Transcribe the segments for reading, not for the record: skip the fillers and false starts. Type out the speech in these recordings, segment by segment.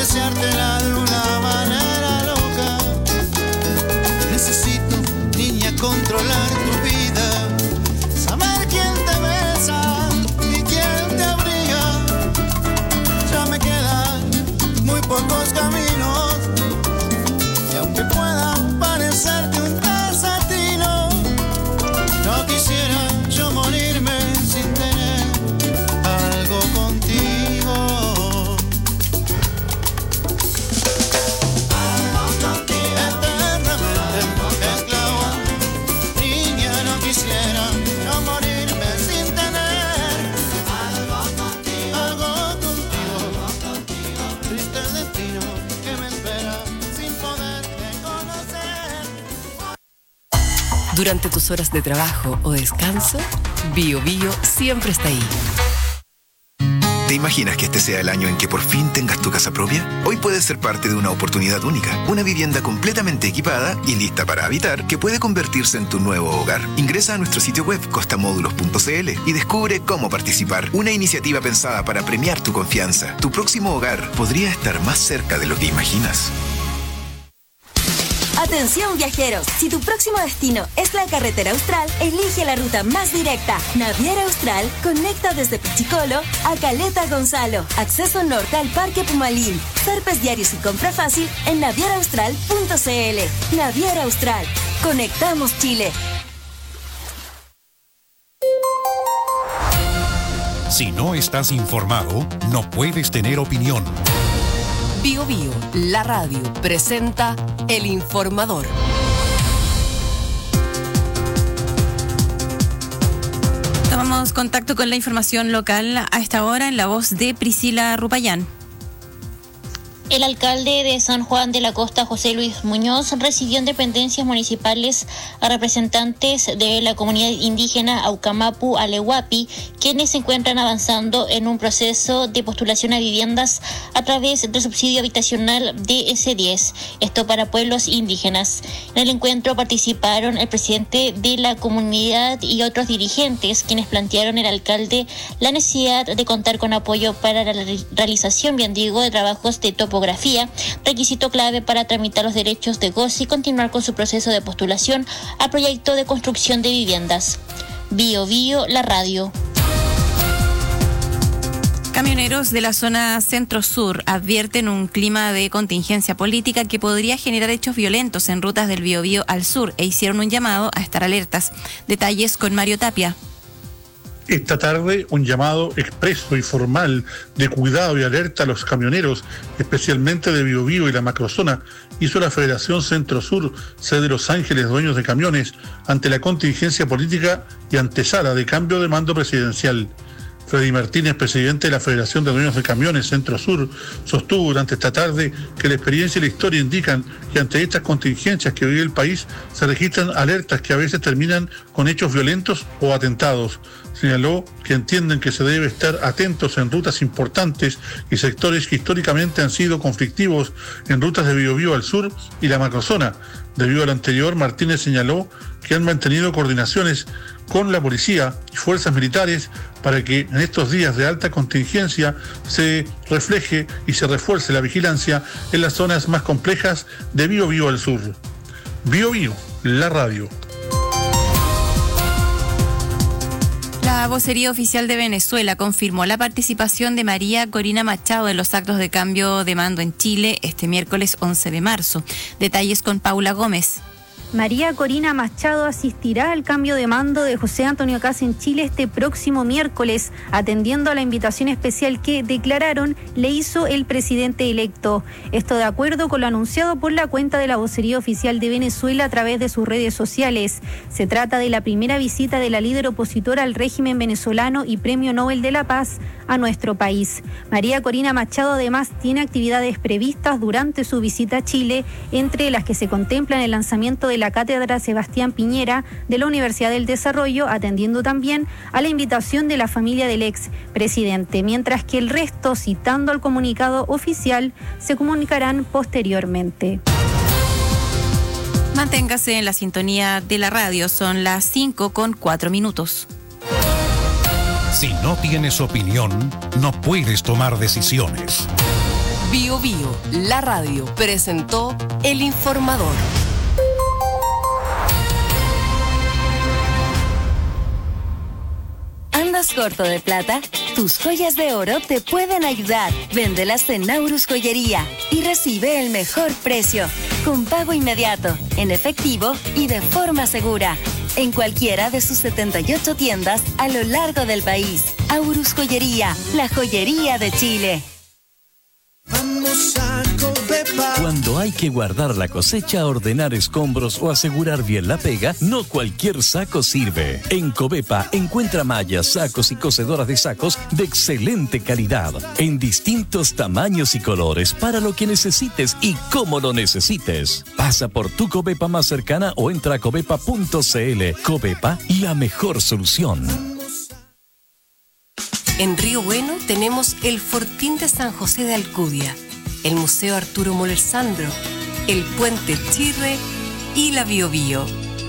deseártela de una manera loca. Necesito, niña, controlar tu vida, saber quién te besa y quién te abriga. Ya me quedan muy pocos caminos y aunque pueda parecerte un desatino, no quisiera yo morirme sin tener algo contigo. Algo contigo. Eternamente esclavo. Niña, no quisiera yo morirme sin tener algo contigo. Algo contigo. Triste el destino que me espera sin poderte conocer. Durante tus horas de trabajo o descanso, Bio Bio siempre está ahí. ¿Te imaginas que este sea el año en que por fin tengas tu casa propia? Hoy puedes ser parte de una oportunidad única, una vivienda completamente equipada y lista para habitar que puede convertirse en tu nuevo hogar. Ingresa a nuestro sitio web costamódulos.cl y descubre cómo participar. Una iniciativa pensada para premiar tu confianza. Tu próximo hogar podría estar más cerca de lo que imaginas. Atención viajeros, si tu próximo destino es la carretera austral, elige la ruta más directa. Naviera Austral conecta desde Pichicolo a Caleta Gonzalo. Acceso norte al Parque Pumalín. Zarpes diarios y compra fácil en navieraustral.cl. Naviera Austral. Conectamos Chile. Si no estás informado, no puedes tener opinión. Bio Bio, la radio, presenta El Informador. Tomamos contacto con la información local a esta hora en la voz de Priscila Rupayán. El alcalde de San Juan de la Costa, José Luis Muñoz, recibió en dependencias municipales a representantes de la comunidad indígena Aucamapu Alehuapi, quienes se encuentran avanzando en un proceso de postulación a viviendas a través del subsidio habitacional DS10, esto para pueblos indígenas. En el encuentro participaron el presidente de la comunidad y otros dirigentes, quienes plantearon al alcalde la necesidad de contar con apoyo para la realización, bien digo, de trabajos de topografía, requisito clave para tramitar los derechos de goce y continuar con su proceso de postulación a proyecto de construcción de viviendas. Bio Bio, la radio. Camioneros de la zona centro-sur advierten un clima de contingencia política que podría generar hechos violentos en rutas del Biobío al sur e hicieron un llamado a estar alertas. Detalles con Mario Tapia. Esta tarde, un llamado expreso y formal de cuidado y alerta a los camioneros, especialmente de Biobío y la macrozona, hizo la Federación Centro-Sur, sede de Los Ángeles, dueños de camiones, ante la contingencia política y antesala de cambio de mando presidencial. Freddy Martínez, presidente de la Federación de Dueños de Camiones Centro-Sur, sostuvo durante esta tarde que la experiencia y la historia indican que ante estas contingencias que vive el país se registran alertas que a veces terminan con hechos violentos o atentados. Señaló que entienden que se debe estar atentos en rutas importantes y sectores que históricamente han sido conflictivos en rutas de Biobío al sur y la macrozona. Debido al anterior, Martínez señaló que han mantenido coordinaciones con la policía y fuerzas militares para que en estos días de alta contingencia se refleje y se refuerce la vigilancia en las zonas más complejas de Biobío al sur. Biobío, la radio. La vocería oficial de Venezuela confirmó la participación de María Corina Machado en los actos de cambio de mando en Chile este miércoles 11 de marzo. Detalles con Paula Gómez. María Corina Machado asistirá al cambio de mando de José Antonio Kast en Chile este próximo miércoles, atendiendo a la invitación especial que, declararon, le hizo el presidente electo. Esto de acuerdo con lo anunciado por la cuenta de la vocería oficial de Venezuela a través de sus redes sociales. Se trata de la primera visita de la líder opositora al régimen venezolano y Premio Nobel de la Paz a nuestro país. María Corina Machado además tiene actividades previstas durante su visita a Chile, entre las que se contemplan el lanzamiento de la Cátedra Sebastián Piñera de la Universidad del Desarrollo, atendiendo también a la invitación de la familia del ex presidente, mientras que el resto, citando al comunicado oficial, se comunicarán posteriormente. Manténgase en la sintonía de la radio, son las 5:04. Si no tienes opinión, no puedes tomar decisiones. Bio Bio, la radio, presentó El Informador. ¿Andas corto de plata? Tus joyas de oro te pueden ayudar. Véndelas en Naurus Joyería y recibe el mejor precio, con pago inmediato, en efectivo y de forma segura. En cualquiera de sus 78 tiendas a lo largo del país. Aurus Joyería, la joyería de Chile. Vamos a Covepa. Cuando hay que guardar la cosecha, ordenar escombros o asegurar bien la pega, no cualquier saco sirve. En Covepa encuentra mallas, sacos y cosedoras de sacos de excelente calidad, en distintos tamaños y colores, para lo que necesites y cómo lo necesites. Pasa por tu Covepa más cercana o entra a covepa.cl. Covepa, la mejor solución. En Río Bueno tenemos el Fortín de San José de Alcudia, el Museo Arturo Moller Sandro, el Puente Chirre y la Bio Bio.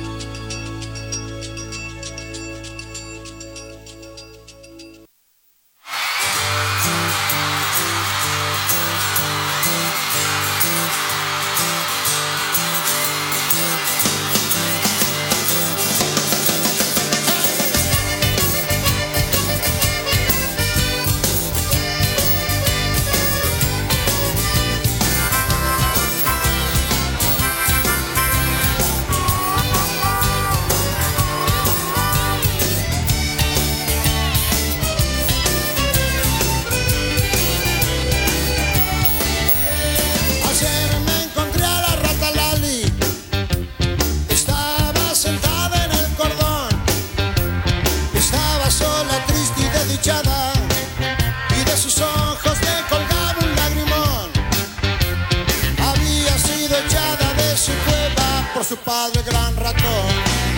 Su padre gran ratón,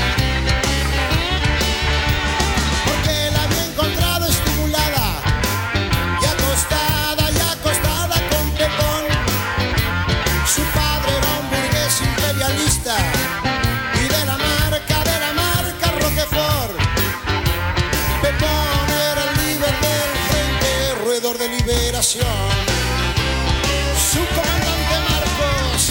porque la había encontrado estimulada y acostada con Pepón. Su padre era un burgués imperialista y de la marca Roquefort. Pepón era el líder del frente, roedor de liberación. Su comandante Marcos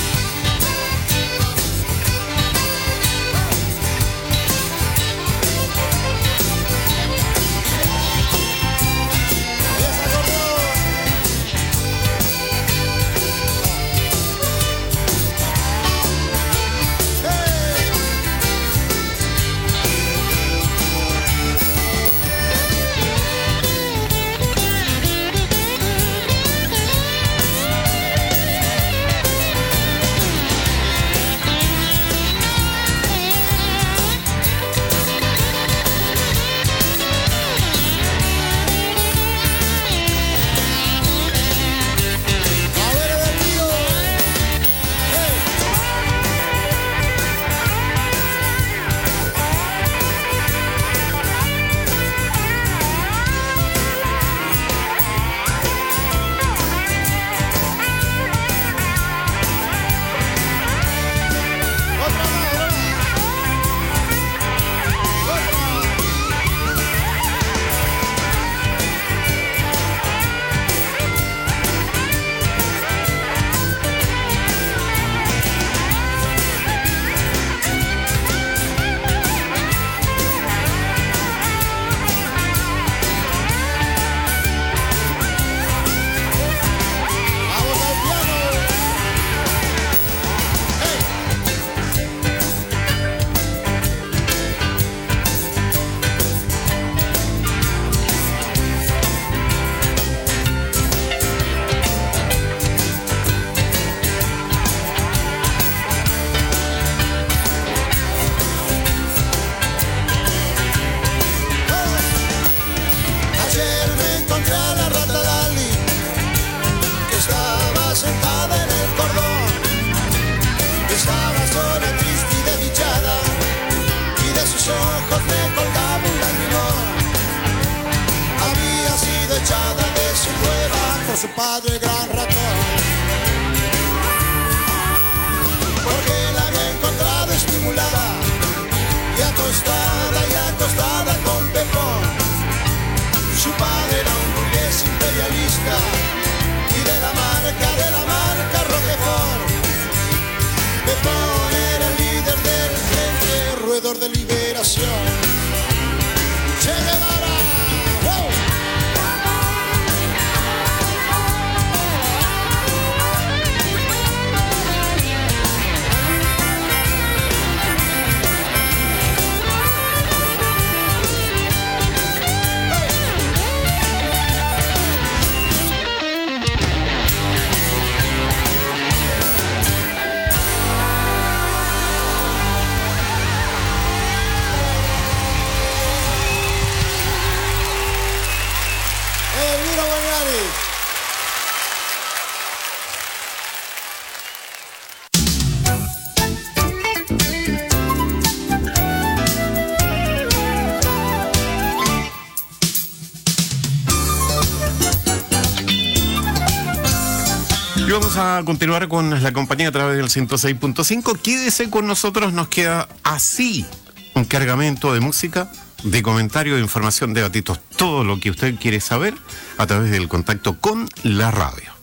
por su padre gran ratón, porque la había encontrado estimulada y acostada con Pepón. Su padre era un burgués imperialista y de la marca Y vamos a continuar con la compañía a través del 106.5. Quédese con nosotros, nos queda así un cargamento de música, de comentario, de información, de datitos, todo lo que usted quiere saber a través del contacto con la radio.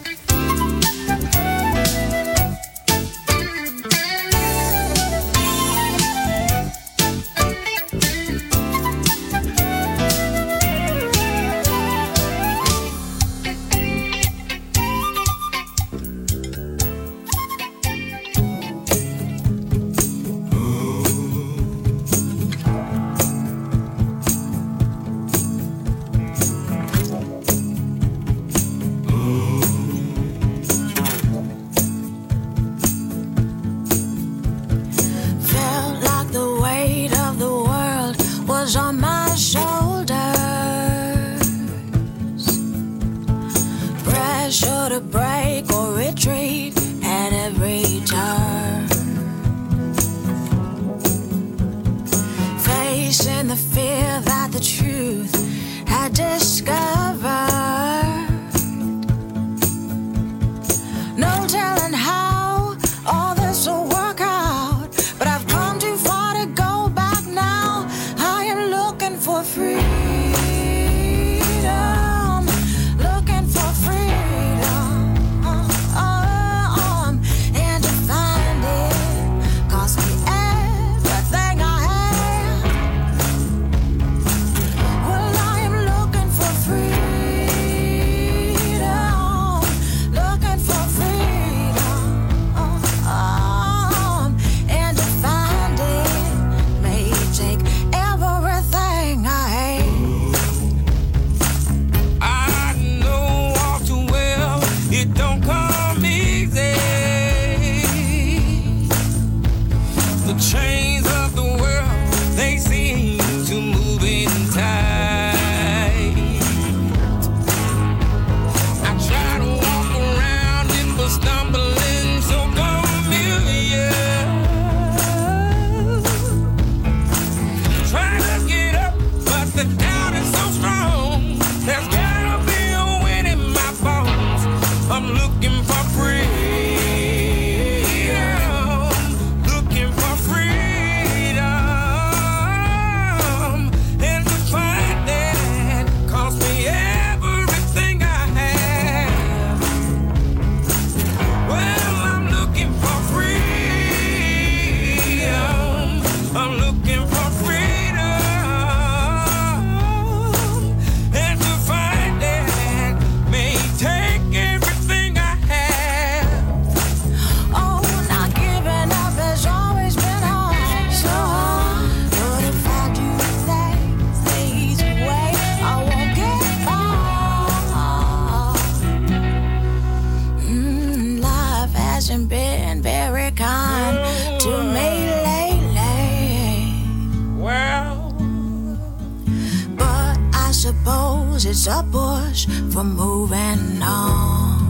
It's a push for moving on.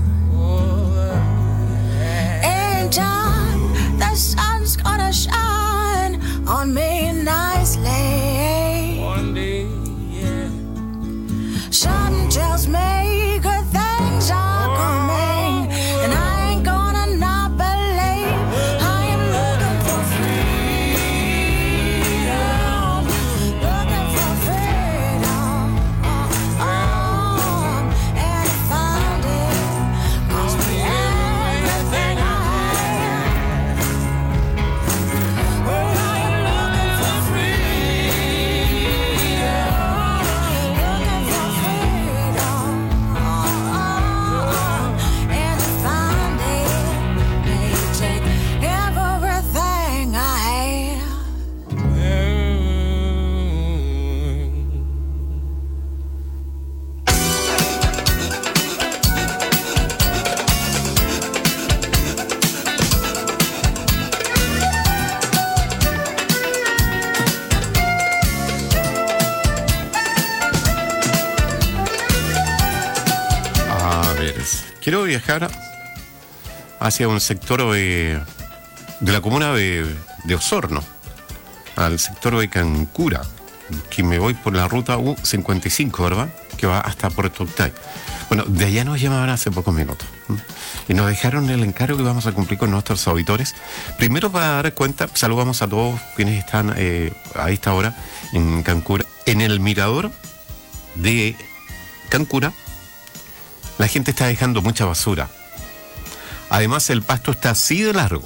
In time, the sun's gonna shine on me nicely. One day, yeah. Something tells me good things are coming, and I ain't gonna not believe. I am looking for freedom, looking for freedom. And to find it must be everything I have. Well, I am looking for freedom, looking for freedom. And to find it may take everything I have. A ver, quiero viajar hacia un sector de la comuna de Osorno, al sector de Cancura, que me voy por la ruta U55, ¿verdad? Que va hasta Puerto Octay. Bueno, de allá nos llamaban hace pocos minutos y nos dejaron el encargo que vamos a cumplir con nuestros auditores. Primero, para dar cuenta, saludamos a todos quienes están a esta hora en Cancura. En el mirador de Cancura, la gente está dejando mucha basura. Además, el pasto está así de largo.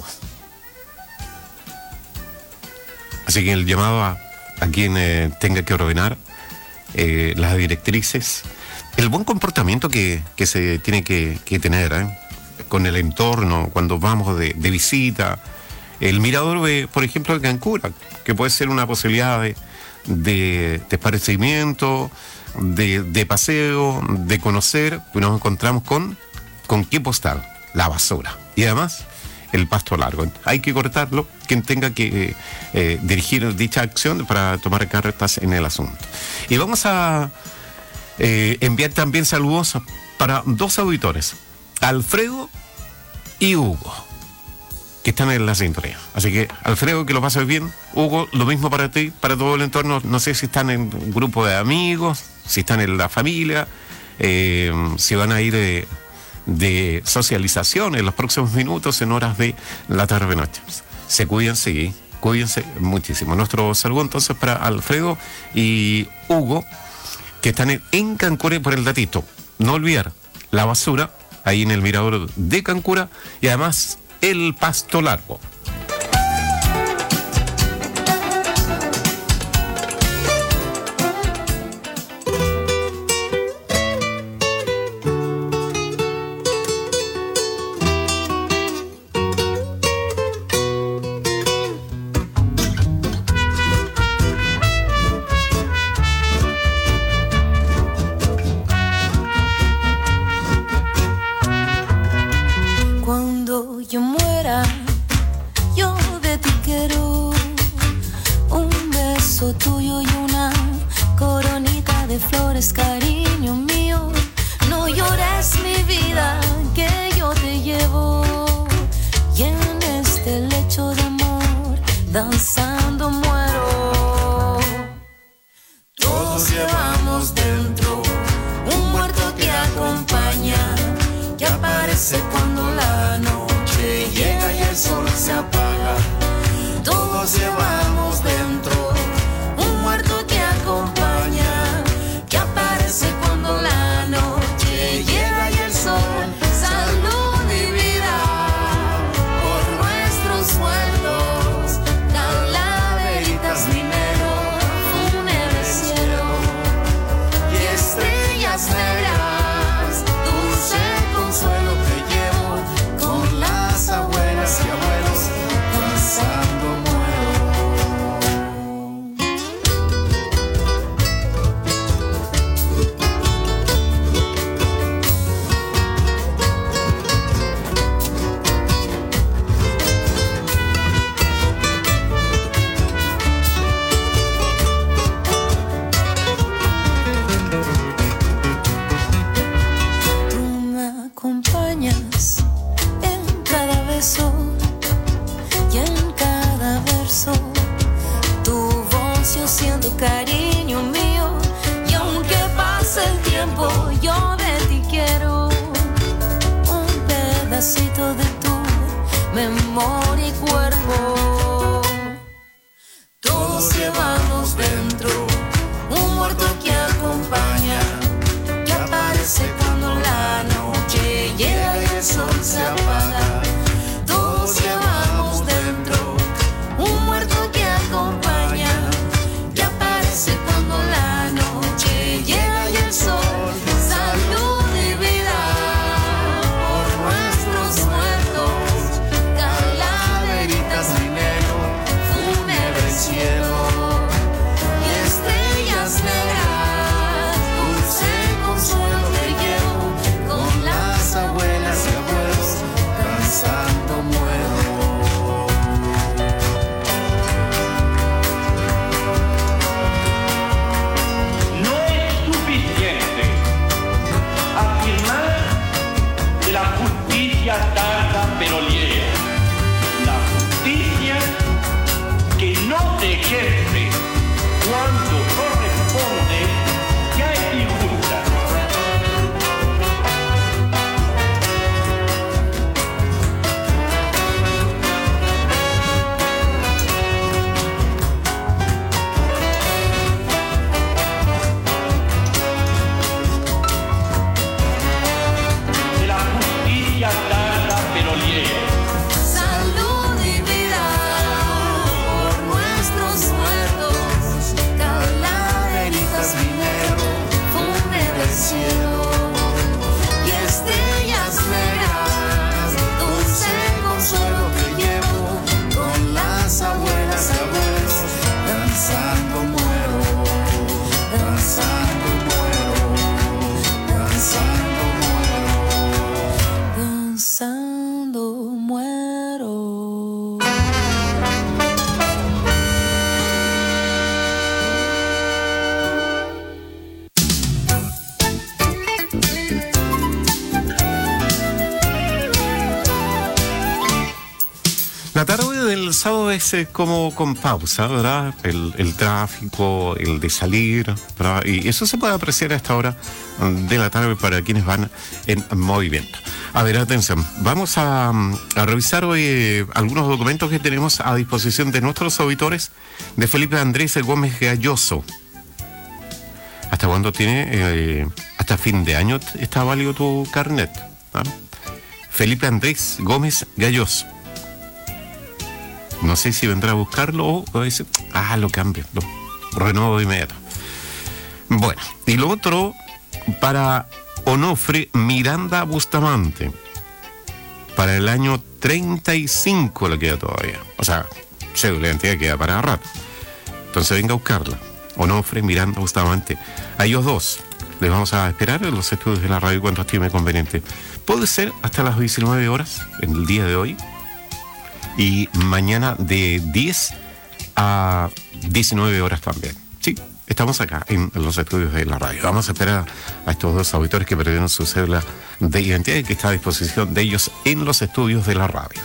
Así que el llamado a quien tenga que ordenar las directrices, el buen comportamiento que se tiene que tener con el entorno cuando vamos de visita. El mirador, por ejemplo, de Cancura, que puede ser una posibilidad de esparcimiento, de paseo, de conocer, pues nos encontramos con qué postal, la basura. Y además, el pasto largo. Hay que cortarlo, quien tenga que dirigir dicha acción para tomar cartas en el asunto. Y vamos a enviar también saludos para dos auditores, Alfredo y Hugo, que están en la sintonía. Así que, Alfredo, que lo pases bien. Hugo, lo mismo para ti, para todo el entorno. No sé si están en un grupo de amigos, si están en la familia, si van a ir de socialización en los próximos minutos, en horas de la tarde-noche. Se cuidan, sí, cuídense muchísimo. Nuestro saludo entonces para Alfredo y Hugo, que están en Cancura. Por el datito, no olvidar la basura ahí en el mirador de Cancura y además el pasto largo. Cuando yo muera, yo de ti quiero un beso tuyo y una coronita de flores, cariño mío. No llores mi vida, que yo te llevo, y en este lecho de amor danzando muero. Todos llevamos dentro un muerto que acompaña, que aparece cuando la noche llega y el sol se apaga. Todos llevamos dentro un muerto que acompaña, que aparece cuando la noche llega y el sol. Salud y vida por nuestros muertos, calaveritas, dinero, fúnebre cielo y estrellas negras. Dulce consuelo te llevo con las abuelas y abuelos danzando muero. Tú me acompañas en cada beso y en cada verso. Tu voz yo siento, cariño mío, y aunque pase el tiempo, yo de ti quiero un pedacito de tu memoria y cuerpo. Todos llevamos dentro un muerto que acompaña, que aparece cuando la noche llega y el sol se apaga. Todos llevamos dentro un muerto que acompaña, que aparece cuando la noche llega y el sol. Salud y vida por nuestros muertos, calaveritas, dinero, fúnebre cielo y estrellas negras. Dulce consuelo te llevo con las abuelas y abuelos danzando muero. No es suficiente afirmar que la justicia tarda pero llega. La justicia que no se ejerce cuando corresponde ya es injusta. pensando muero. La tarde del sábado es como con pausa, ¿verdad? El tráfico, el de salir, ¿verdad? Y eso se puede apreciar a esta hora de la tarde para quienes van en movimiento. A ver, atención, vamos a revisar hoy algunos documentos que tenemos a disposición de nuestros auditores de Felipe Andrés Gómez Galloso. ¿Hasta cuándo tiene? Hasta fin de año está válido tu carnet, ¿no? Felipe Andrés Gómez Galloso. No sé si vendrá a buscarlo o dice, lo cambio, lo renuevo de inmediato. Bueno, y lo otro para Onofre Miranda Bustamante. Para el año 35 le queda todavía. O sea, cédula de identidad queda para rato. Entonces venga a buscarla. Onofre Miranda Bustamante. A ellos dos les vamos a esperar en los estudios de la radio cuando estime conveniente. Puede ser hasta las 19 horas en el día de hoy. Y mañana de 10 a 19 horas también. Sí, estamos acá en los estudios de la radio. Vamos a esperar a estos dos auditores que perdieron su cédula de identidad y que está a disposición de ellos en los estudios de la radio.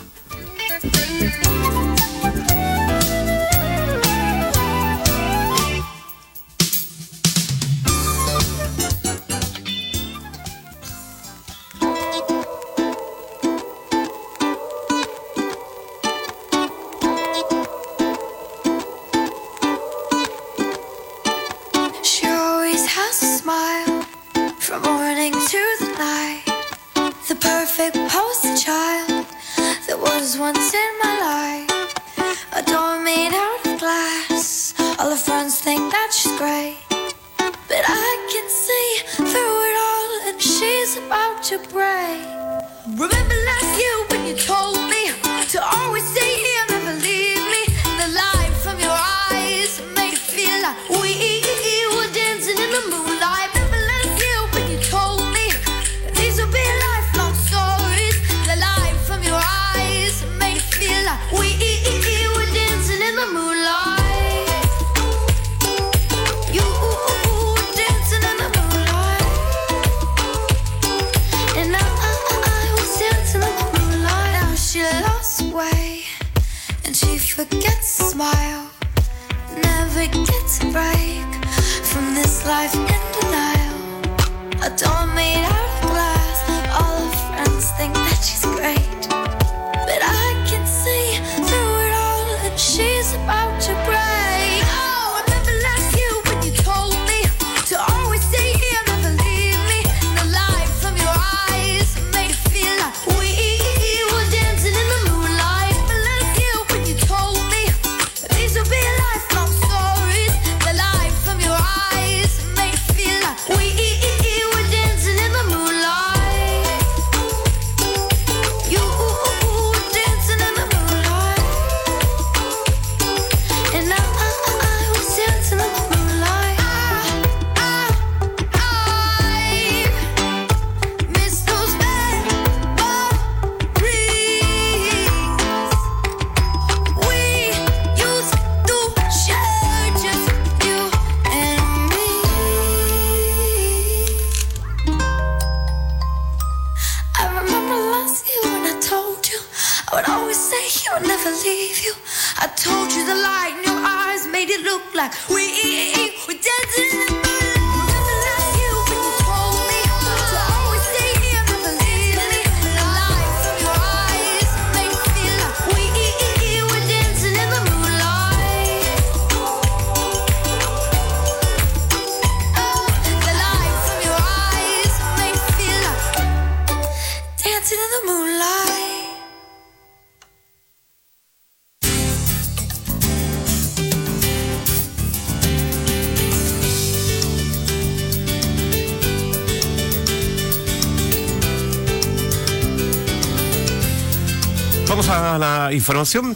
Vamos a la información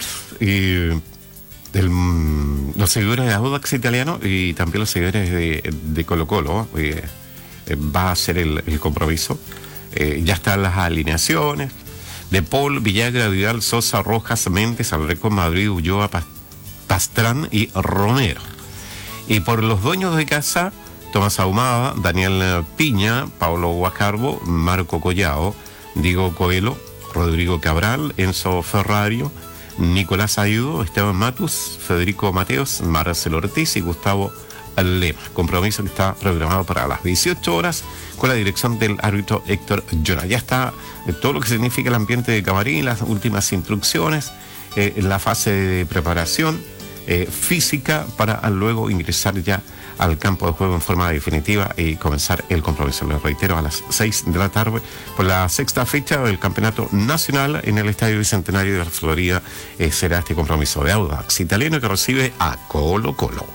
los seguidores de Audax Italiano y también los seguidores de Colo Colo. Va a ser el compromiso. Ya están las alineaciones, De Paul, Villagra, Vidal, Sosa, Rojas, Méndez, Alarcón, Madrid, Ulloa, Pastrán y Romero. Y por los dueños de casa, Tomás Ahumada, Daniel Piña, Paulo Guajarbo, Marco Collao, Diego Coelho, Rodrigo Cabral, Enzo Ferrario, Nicolás Ayudo, Esteban Matus, Federico Mateos, Marcelo Ortiz y Gustavo Lema. Compromiso que está programado para las 18 horas con la dirección del árbitro Héctor Llona. Ya está todo lo que significa el ambiente de camarín, las últimas instrucciones, la fase de preparación física para luego ingresar ya al campo de juego en forma definitiva y comenzar el compromiso. Les reitero, a las 6 de la tarde por la sexta fecha del Campeonato Nacional en el Estadio Bicentenario de la Florida será este compromiso de Audax Italiano que recibe a Colo Colo.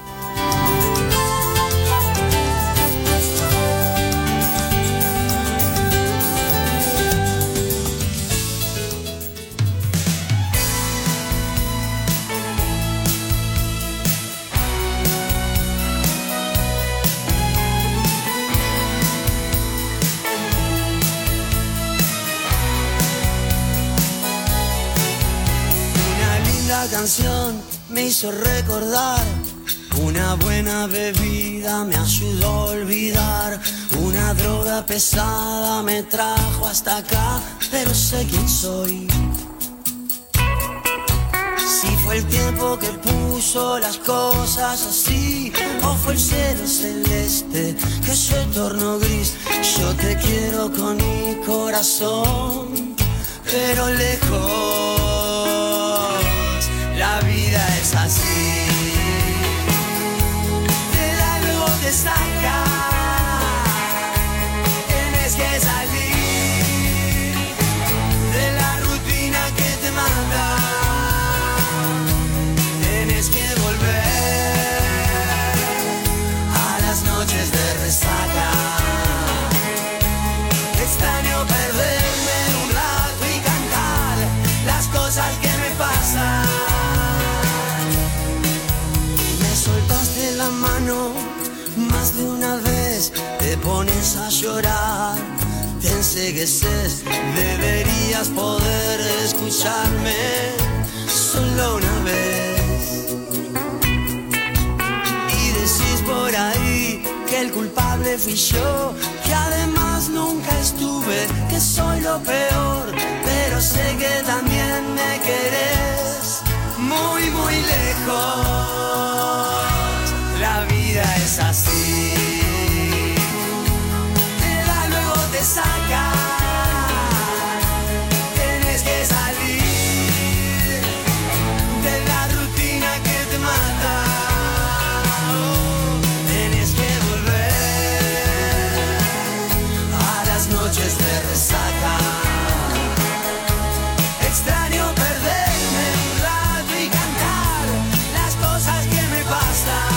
Canción me hizo recordar, una buena bebida me ayudó a olvidar, una droga pesada me trajo hasta acá, pero sé quién soy. Si fue el tiempo que puso las cosas así, o fue el cielo celeste que se tornó gris, yo te quiero con mi corazón, pero lejos. La vida es así, te da y luego te saca, tienes que salir de la rutina que te manda, tienes que volver a las noches de resaca. Extraño perderme un rato y cantar las cosas que me pasan. Soltaste la mano más de una vez, te pones a llorar, te encegueces, deberías poder escucharme solo una vez. Y decís por ahí que el culpable fui yo, que además nunca estuve, que soy lo peor, pero sé que también me querés muy, muy lejos. La vida es así, te da luego te saca, tienes que salir de la rutina que te mata, tienes que volver a las noches de resaca. Extraño perderme un rato y cantar las cosas que me pasan.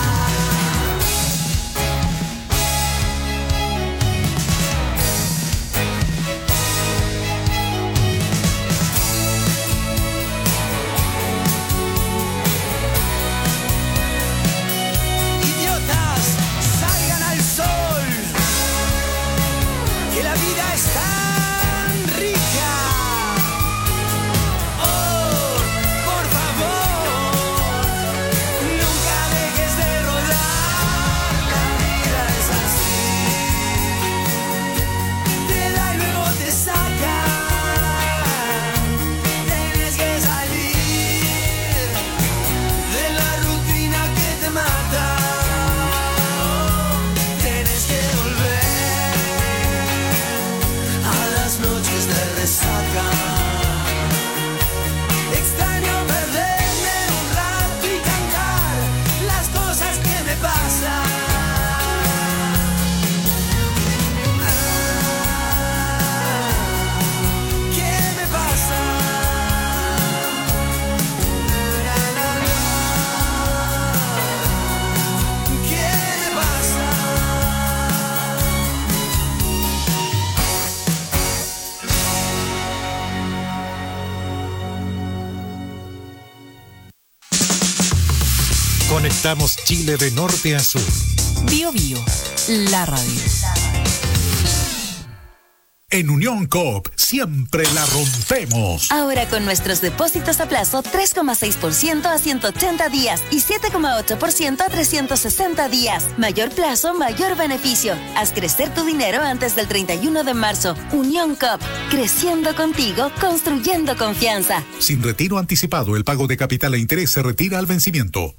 Conectamos Chile de norte a sur. Bio Bio, la radio. En Unión Coop siempre la rompemos. Ahora con nuestros depósitos a plazo 3,6% a 180 días y 7,8% a 360 días. Mayor plazo, mayor beneficio. Haz crecer tu dinero antes del 31 de marzo. Unión Coop, creciendo contigo, construyendo confianza. Sin retiro anticipado, el pago de capital e interés se retira al vencimiento.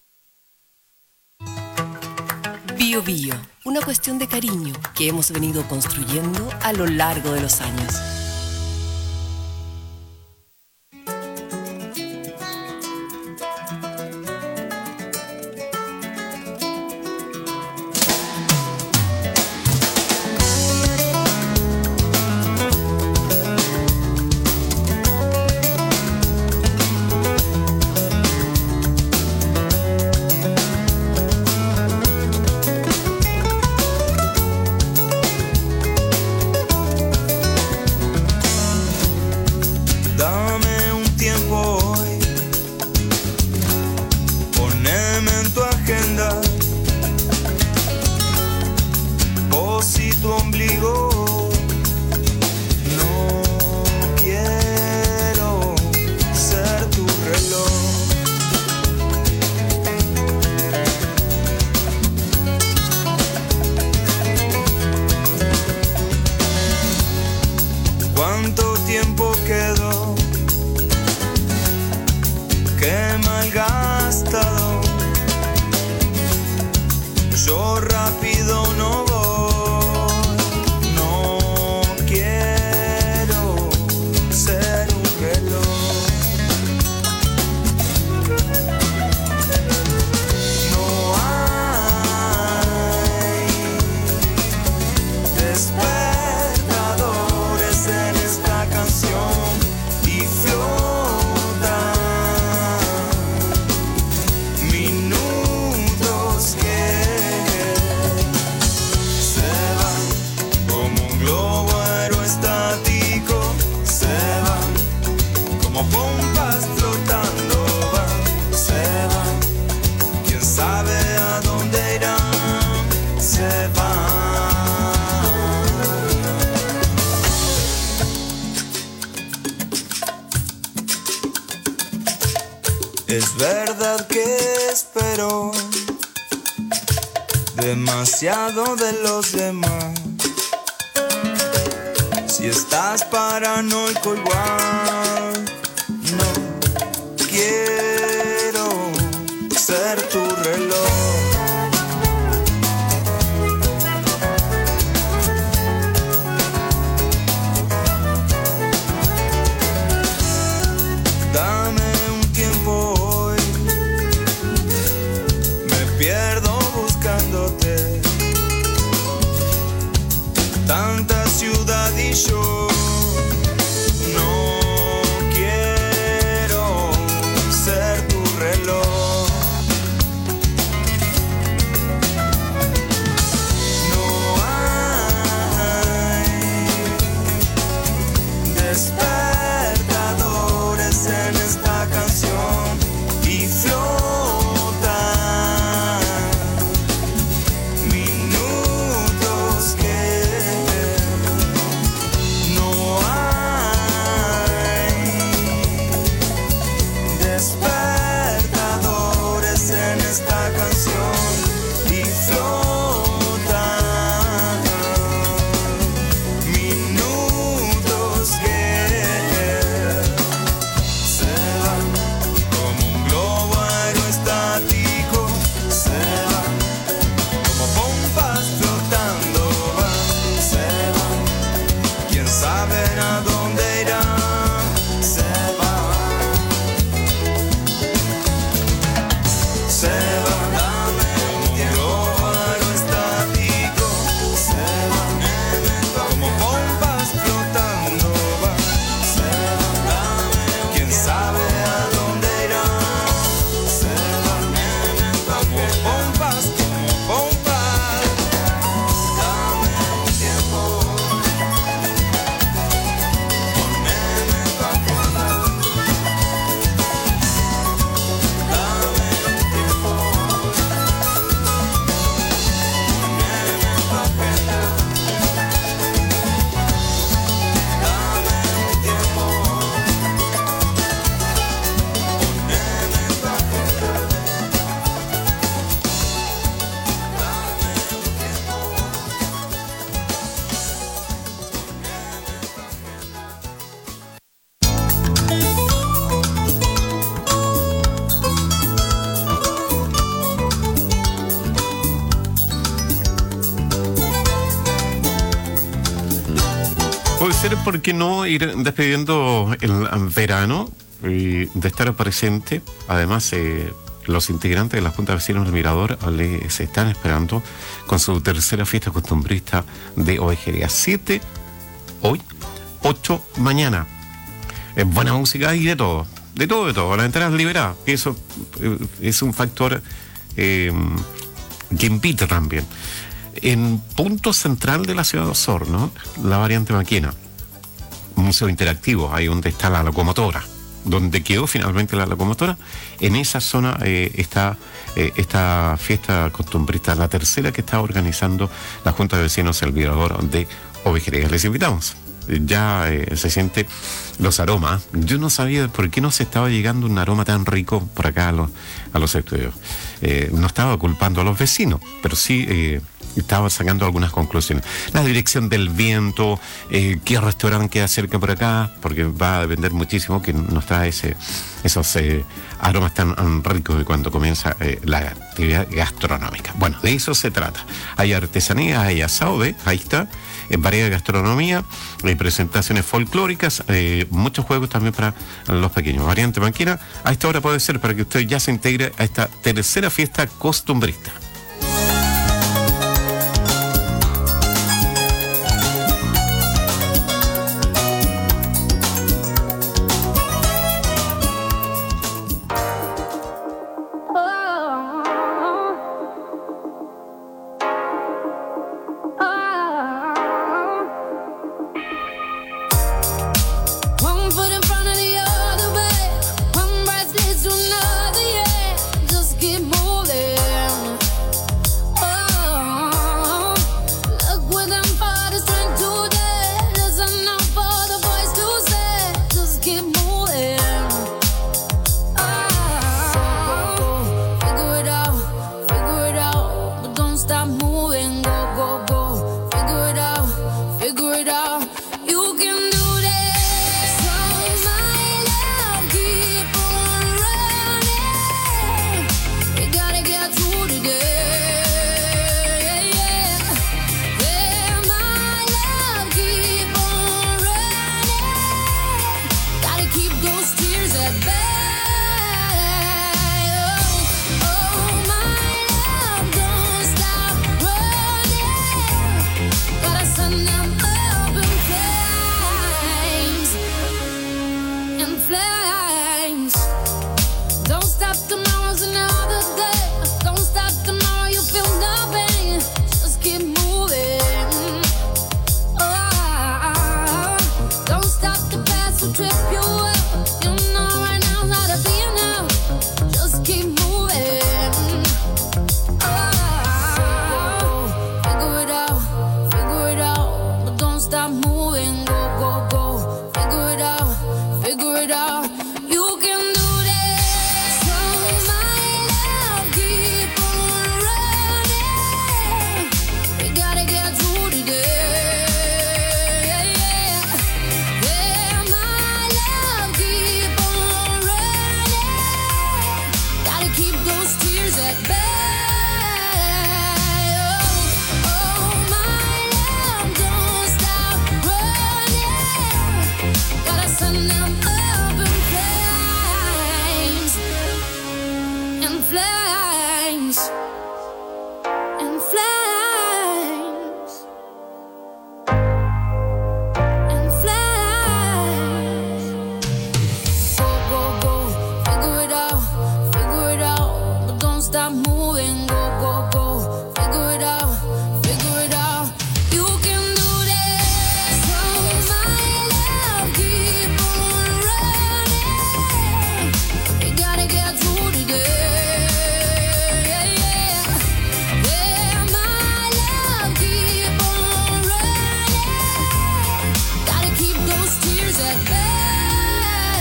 Bio Bio, una cuestión de cariño que hemos venido construyendo a lo largo de los años. Es verdad que espero demasiado de los demás. Si estás paranoico igual, no quiero ser tu reloj. Tanta ciudad y yo no quiero ser tu reloj. No hay despertadores en esta canción y flota minutos que despertadores en esta canción y flotan minutos que ser, ¿por qué no ir despidiendo el verano y de estar presente? Además, los integrantes de la Junta de Vecinos del Mirador les están esperando con su tercera fiesta costumbrista de Ovejería. 7 hoy, 8 mañana. Buena música y de todo. De todo. Las entradas liberadas. Eso es un factor que invita también. En punto central de la ciudad de Osorno, la variante Maquena, un museo interactivo, ahí donde está la locomotora, donde quedó finalmente la locomotora. En esa zona está esta fiesta costumbrista, la tercera que está organizando la Junta de Vecinos El Mirador de Ovejería. Les invitamos. Ya se siente los aromas. Yo no sabía por qué no se estaba llegando un aroma tan rico por acá a los estudios. No estaba culpando a los vecinos, pero sí estaba sacando algunas conclusiones. La dirección del viento, qué restaurante queda cerca por acá, porque va a depender muchísimo que nos trae esos aromas tan ricos de cuando comienza la actividad gastronómica. Bueno, de eso se trata. Hay artesanía, hay asado, ahí está. Variedad de gastronomía, presentaciones folclóricas, muchos juegos también para los pequeños. Variante Maquena, a esta hora puede ser para que usted ya se integre a esta tercera fiesta costumbrista. One foot in front of the other, babe. One breath leads to another, yeah. Just keep moving. Oh, look within for the strength today. Listen out for the voice to say. Just keep moving. Oh, figure it out, but don't stop moving. Go, go, go. Figure it out, figure it out. You can do this. So my love, keep on running. We gotta get through today. Yeah, my love, keep on running. Gotta keep those tears at bay. Oh, my love, don't stop running. Gotta send them up in flames. In flames. Don't stop, tomorrow's another day. Don't stop, tomorrow you feel no pain. Just keep moving. Oh, don't stop, the past will trip you up. You know right now how to be now. Just keep moving. Oh, figure it out, but don't stop moving. Go, go, go. Figure it out. You can do this. So my love, keep on running. We gotta get through today. Yeah, my love, keep on running. Gotta keep those tears at bay. Oh, my love, don't stop running. Gotta send them up in flames. In flames. In flames. In flames. Go, go, go. Figure it out, but don't stop moving. Go, go, go. Figure it out. You can do this. So my love, keep on running. We gotta get through today. Yeah, my love, keep on running. Gotta keep those tears at bay.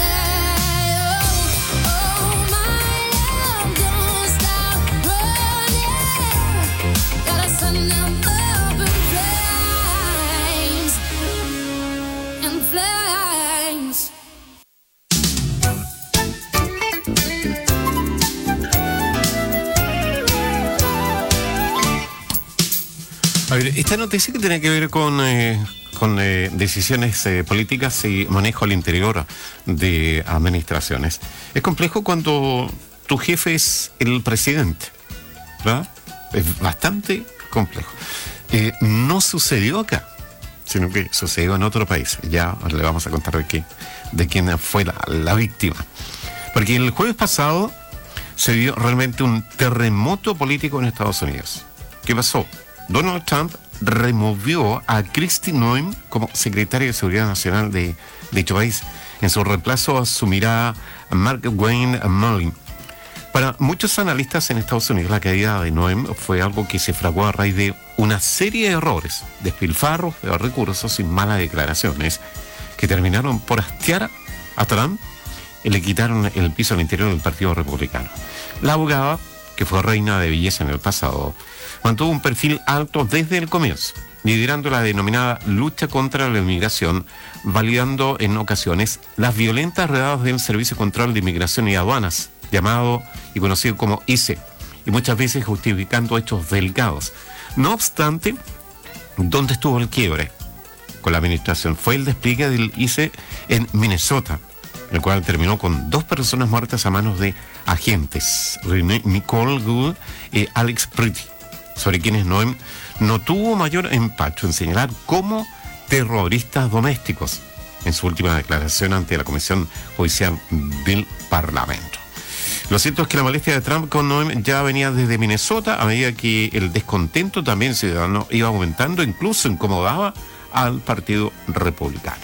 Oh, my love, don't stop running. Gotta send them up in flames. In flames. A ver, esta noticia que tiene que ver con con decisiones políticas y manejo al interior de administraciones. Es complejo cuando tu jefe es el presidente, ¿verdad? Es bastante complejo. No sucedió acá, sino que sucedió en otro país. Ya le vamos a contar de quién fue la víctima. Porque el jueves pasado se dio realmente un terremoto político en Estados Unidos. ¿Qué pasó? Donald Trump removió a Kristi Noem como secretaria de Seguridad Nacional de dicho país. En su reemplazo asumirá a Markwayne Mullin. Para muchos analistas en Estados Unidos, la caída de Noem fue algo que se fraguó a raíz de una serie de errores, despilfarros de recursos y malas declaraciones que terminaron por hastiar a Trump y le quitaron el piso al interior del Partido Republicano. La abogada, que fue reina de belleza en el pasado, mantuvo un perfil alto desde el comienzo, liderando la denominada lucha contra la inmigración, validando en ocasiones las violentas redadas del Servicio de Control de Inmigración y Aduanas, llamado y conocido como ICE, y muchas veces justificando hechos delicados. No obstante, ¿dónde estuvo el quiebre con la administración? Fue el despliegue del ICE en Minnesota, el cual terminó con 2 personas muertas a manos de agentes, Nicole Gould y Alex Pretty, sobre quienes Noem no tuvo mayor empacho en señalar como terroristas domésticos en su última declaración ante la Comisión Judicial del Parlamento. Lo cierto es que la molestia de Trump con Noem ya venía desde Minnesota, a medida que el descontento también ciudadano iba aumentando, incluso incomodaba al Partido Republicano.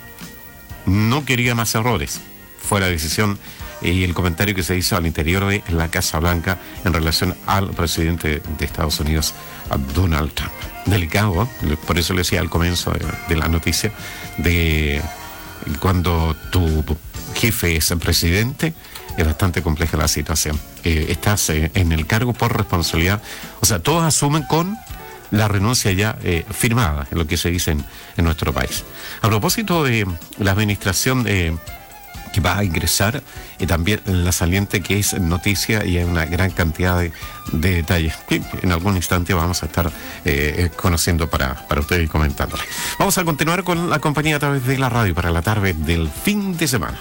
No quería más errores. Fue la decisión y el comentario que se hizo al interior de la Casa Blanca en relación al presidente de Estados Unidos, a Donald Trump. Delicado, por eso le decía al comienzo de la noticia, de cuando tu jefe es el presidente, es bastante compleja la situación. Estás en el cargo por responsabilidad. O sea, todos asumen con la renuncia ya firmada, en lo que se dice en nuestro país. A propósito de la administración que va a ingresar, y también la saliente que es noticia, y hay una gran cantidad de detalles que en algún instante vamos a estar conociendo para ustedes y comentándoles. Vamos a continuar con la compañía a través de la radio para la tarde del fin de semana.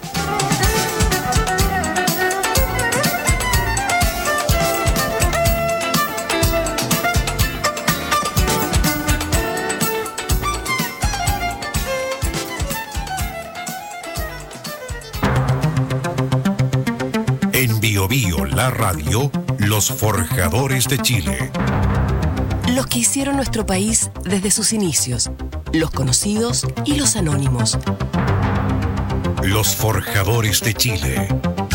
En Bio Bio, la radio, los forjadores de Chile. Los que hicieron nuestro país desde sus inicios, los conocidos y los anónimos. Los forjadores de Chile.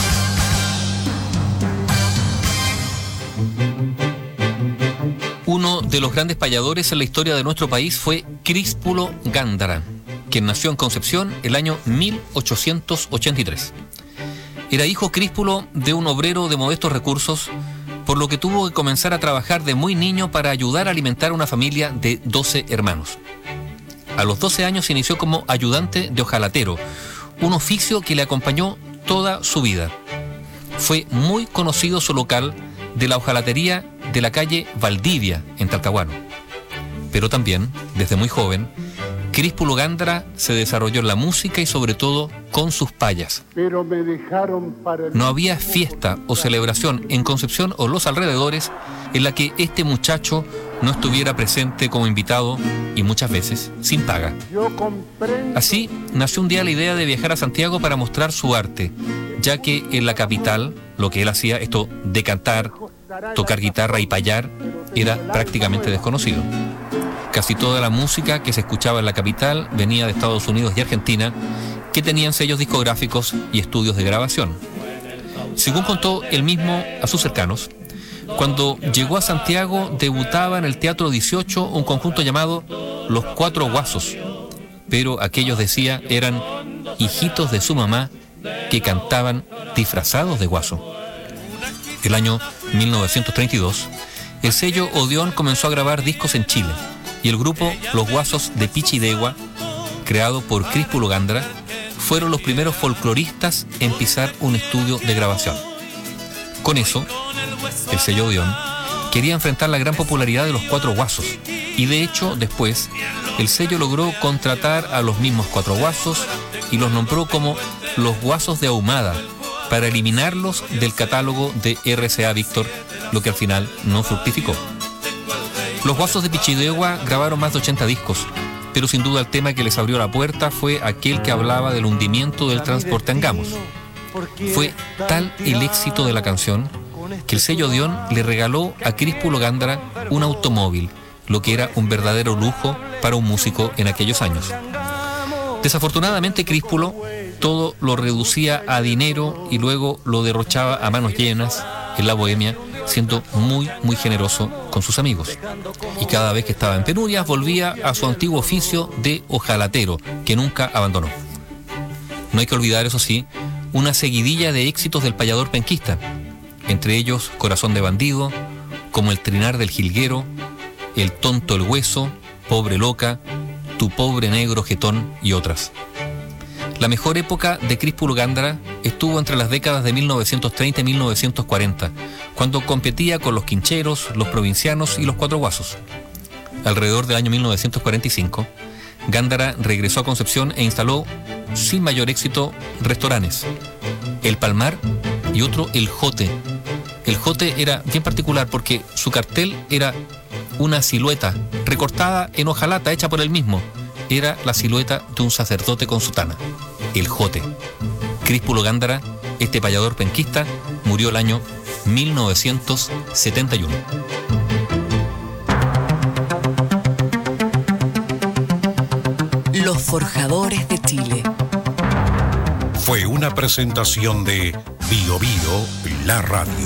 Uno de los grandes payadores en la historia de nuestro país fue Críspulo Gándara, quien nació en Concepción el año 1883. Era hijo Críspulo de un obrero de modestos recursos, por lo que tuvo que comenzar a trabajar de muy niño para ayudar a alimentar a una familia de 12 hermanos. A los 12 años se inició como ayudante de hojalatero, un oficio que le acompañó toda su vida. Fue muy conocido su local de la hojalatería de la calle Valdivia, en Talcahuano. Pero también, desde muy joven, Críspulo Gándara se desarrolló en la música y sobre todo con sus payas. Pero me dejaron para No había fiesta o celebración en Concepción o los alrededores en la que este muchacho no estuviera presente como invitado y muchas veces sin paga. Así nació un día la idea de viajar a Santiago para mostrar su arte, ya que en la capital lo que él hacía, esto de cantar, tocar guitarra y payar, era prácticamente desconocido. Casi toda la música que se escuchaba en la capital venía de Estados Unidos y Argentina, que tenían sellos discográficos y estudios de grabación. Según contó él mismo a sus cercanos, cuando llegó a Santiago debutaba en el Teatro 18 un conjunto llamado Los Cuatro Guasos, pero aquellos, decía, eran hijitos de su mamá que cantaban disfrazados de guaso. El año 1932, el sello Odeón comenzó a grabar discos en Chile, y el grupo Los Guasos de Pichidegua, creado por Críspulo Gándara, fueron los primeros folcloristas en pisar un estudio de grabación. Con eso, el sello Odeón quería enfrentar la gran popularidad de Los Cuatro Guasos, Y de hecho, después, el sello logró contratar a los mismos Cuatro Guasos y los nombró como los Guasos de Ahumada para eliminarlos del catálogo de RCA Víctor, lo que al final no fructificó. Los Guasos de Pichidegua grabaron más de 80 discos, pero sin duda el tema que les abrió la puerta fue aquel que hablaba del hundimiento del transporte Angamos. Fue tal el éxito de la canción que el sello Odeón le regaló a Críspulo Gándara un automóvil, lo que era un verdadero lujo para un músico en aquellos años. Desafortunadamente Críspulo todo lo reducía a dinero y luego lo derrochaba a manos llenas en la bohemia, siendo muy generoso con sus amigos. Y cada vez que estaba en penurias volvía a su antiguo oficio de ojalatero, que nunca abandonó. No hay que olvidar, eso sí, una seguidilla de éxitos del payador penquista, entre ellos Corazón de Bandido, como El Trinar del Jilguero, El Tonto el Hueso, Pobre Loca, Tu Pobre Negro Jetón y otras. La mejor época de Críspulo Gándara estuvo entre las décadas de 1930 y 1940, cuando competía con los Quincheros, los Provincianos y los Cuatro Guasos. Alrededor del año 1945, Gándara regresó a Concepción e instaló, sin mayor éxito, restaurantes: El Palmar y otro El Jote. El Jote era bien particular porque su cartel era una silueta recortada en hojalata hecha por él mismo. Era la silueta de un sacerdote con sotana. El Jote. Críspulo Gándara, este payador penquista, murió el año 1971. Los Forjadores de Chile. Fue una presentación de Bio Bio, la radio.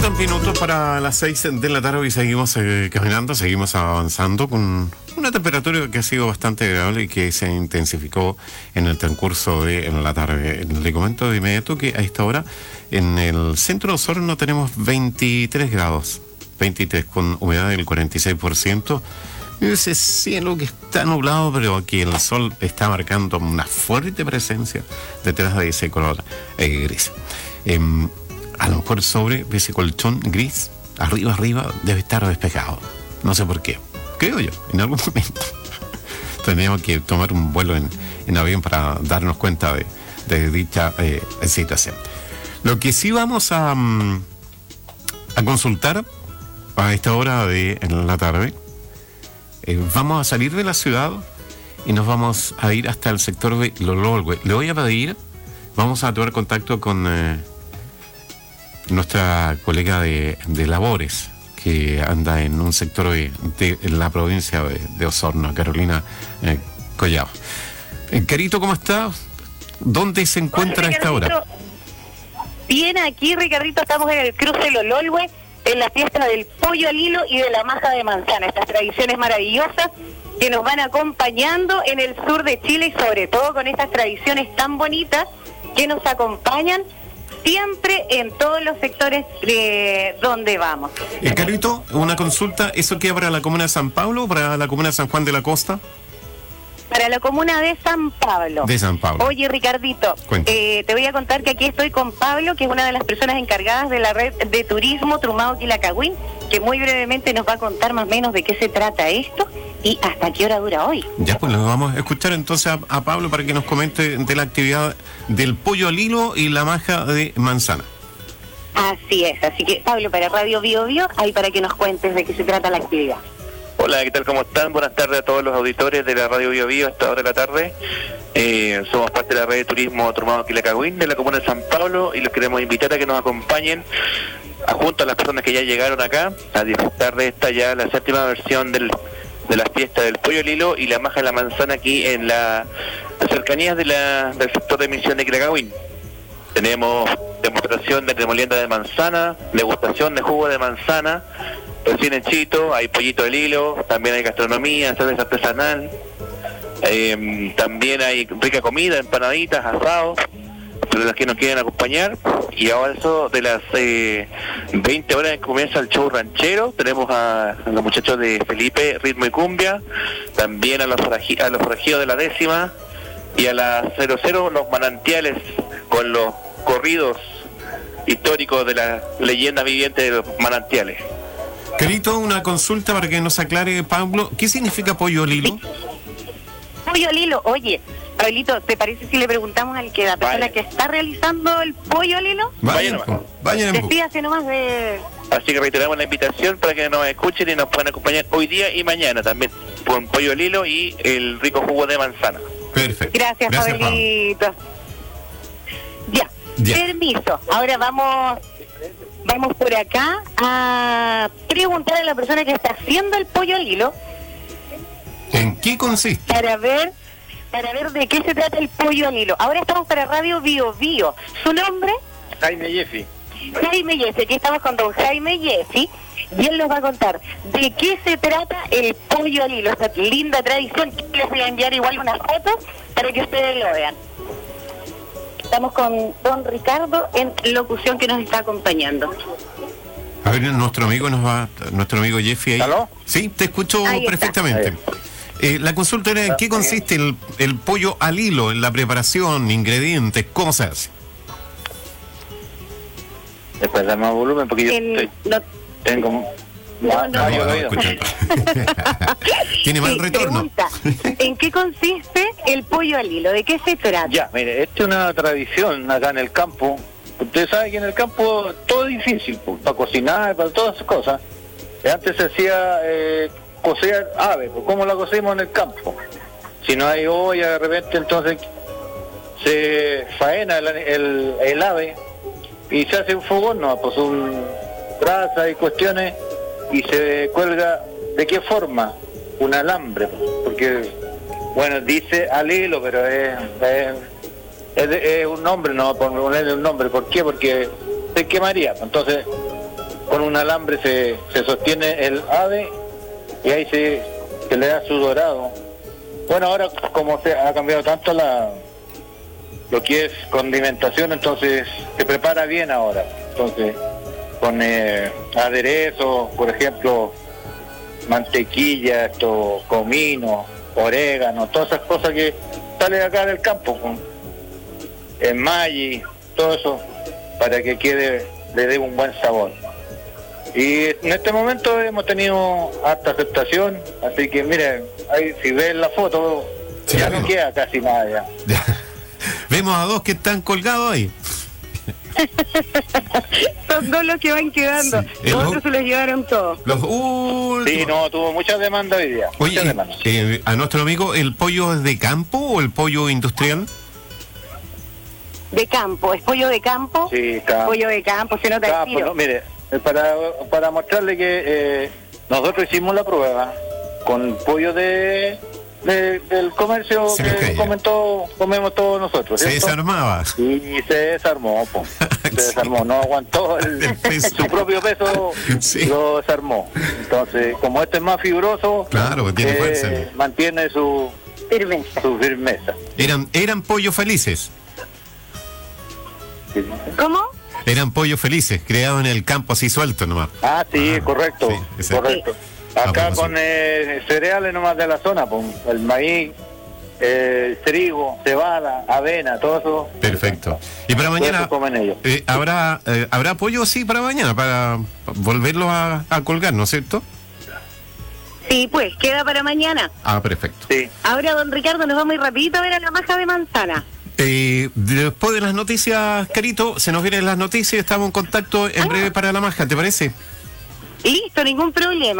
Faltan minutos para las 6 de la tarde y seguimos caminando, seguimos avanzando con una temperatura que ha sido bastante agradable y que se intensificó en el transcurso de la tarde. Le comento de inmediato que a esta hora en el centro de Osorno tenemos 23 grados, 23 con humedad del 46%. Ese cielo que está nublado, pero aquí el sol está marcando una fuerte presencia detrás de ese color gris. A lo mejor sobre ese colchón gris, arriba, debe estar despejado. No sé por qué. Creo yo, en algún momento tendríamos que tomar un vuelo en avión para darnos cuenta de dicha situación. Lo que sí vamos a consultar a esta hora de la tarde, vamos a salir de la ciudad y nos vamos a ir hasta el sector de Lololwe. Le voy a pedir, vamos a tomar contacto con nuestra colega de labores que anda en un sector de la provincia de Osorno, Carolina Collado. Carito, ¿cómo está? ¿Dónde se encuentra a esta hora? Bien, aquí, Ricardito, estamos en el cruce Lololwe, en la fiesta del pollo al hilo y de la maja de manzana, estas tradiciones maravillosas que nos van acompañando en el sur de Chile y sobre todo con estas tradiciones tan bonitas que nos acompañan siempre en todos los sectores de donde vamos. Carito, una consulta, ¿eso queda para la comuna de San Pablo o para la comuna de San Juan de la Costa? Para la comuna de San Pablo. De San Pablo. Oye, Ricardito, te voy a contar que aquí estoy con Pablo, que es una de las personas encargadas de la red de turismo Trumado Quilacagüín, que muy brevemente nos va a contar más o menos de qué se trata esto y hasta qué hora dura hoy. Ya, pues lo vamos a escuchar entonces a Pablo para que nos comente de la actividad del pollo al hilo y la maja de manzana. Así es, así que Pablo, para Radio Bio Bio, ahí para que nos cuentes de qué se trata la actividad. Hola, ¿qué tal? ¿Cómo están? Buenas tardes a todos los auditores de la Radio Bio Bio a esta hora de la tarde. Somos parte de la red de turismo Trumado Quilacagüín de la comuna de San Pablo y los queremos invitar a que nos acompañen junto a las personas que ya llegaron acá a disfrutar de esta ya la séptima versión de la fiesta del pollo al hilo y la maja de la manzana aquí en las cercanías del sector de Misión de Quilacagüín. Tenemos demostración de molienda de manzana, degustación de jugo de manzana, recién hechito, hay pollito al hilo, también hay gastronomía, cerveza artesanal, también hay rica comida, empanaditas, asados, para los que nos quieren acompañar. Y ahora eso de las 20 horas que comienza el show ranchero, tenemos a los muchachos de Felipe, Ritmo y Cumbia, también a los forajidos de la décima, y a las 00 los manantiales con los corridos históricos de la leyenda viviente de los manantiales. Carito, una consulta para que nos aclare Pablo, ¿qué significa pollo al hilo? Pollo al hilo, oye, Pablito, ¿te parece si le preguntamos al que la persona que está realizando el pollo al hilo? Vayan Despídase nomás de... Así que reiteramos la invitación para que nos escuchen y nos puedan acompañar hoy día y mañana también con pollo al hilo y el rico jugo de manzana. Perfecto. Gracias Pablito. Ya, permiso. Ahora vamos por acá a preguntar a la persona que está haciendo el pollo al hilo. ¿En qué consiste? Para ver de qué se trata el pollo al hilo. Ahora estamos para Radio Bio Bio. ¿Su nombre? Jaime Jeffy. Jaime Jeffy, aquí estamos con don Jaime Jeffy y él nos va a contar de qué se trata el pollo al hilo, esta linda tradición. Les voy a enviar igual una foto para que ustedes lo vean. Estamos con don Ricardo en locución que nos está acompañando. A ver, nuestro amigo Jeffy ahí. ¿Aló? Sí, te escucho Ahí perfectamente. La consulta era en qué consiste el pollo al hilo, en la preparación, ingredientes, cómo se hace. Después da más volumen porque yo tengo... No escucho. Tiene mal retorno. Pregunta, ¿en qué consiste el pollo al hilo? ¿De qué se trata? Ya, mire, esta es una tradición acá en el campo. Usted sabe que en el campo todo es difícil, para cocinar, para todas esas cosas. Antes se hacía cocer ave, ¿cómo la cocemos en el campo? Si no hay olla, de repente entonces se faena el ave y se hace un fogón, ¿no? Pues brasa y cuestiones, y se cuelga, ¿de qué forma? Un alambre, porque, bueno, dice al hilo, pero es un nombre, no ponerle un nombre. ¿Por qué? Porque se quemaría. Entonces con un alambre se sostiene el ave y ahí se le da su dorado. Bueno, ahora como se ha cambiado tanto lo que es condimentación, entonces se prepara bien ahora. Entonces, con aderezo, por ejemplo, mantequilla, comino, orégano, todas esas cosas que salen acá del campo, con Maggi, todo eso, para que le dé un buen sabor. Y en este momento hemos tenido harta aceptación, así que miren, ahí si ven la foto, sí, ya no queda casi nada ya. Vemos a dos que están colgados ahí. Son dos los que van quedando. Sí. Los otros se los llevaron todos. Los últimos. Sí, no, tuvo mucha demanda hoy día. Oye, a nuestro amigo, ¿el pollo es de campo o el pollo industrial? De campo, es pollo de campo. Sí, campo. Pollo de campo, se nota el tiro. No, mire, para mostrarle que nosotros hicimos la prueba con pollo del comercio que comemos todos nosotros. Se ¿cierto? desarmaba. Y se desarmó, po. Se desarmó, no aguantó su propio peso, sí. Lo desarmó. Entonces, como este es más fibroso, claro, tiene fuerza. Mantiene su firmeza. Eran pollos felices. ¿Cómo? Eran pollos felices, creados en el campo así suelto nomás. Ah, sí, correcto. Sí, correcto. Acá con cereales nomás de la zona, pues, el maíz, trigo, cebada, avena, todo eso. Perfecto. Y para mañana, ¿habrá pollo sí para mañana, para volverlo a colgar, ¿no es cierto? Sí, pues, queda para mañana. Ah, perfecto. Sí. Ahora, don Ricardo, nos vamos a ir rapidito a ver a la maja de manzana. Después de las noticias, Carito, se nos vienen las noticias, estamos en contacto en breve para la maja, ¿te parece? Listo, ningún problema.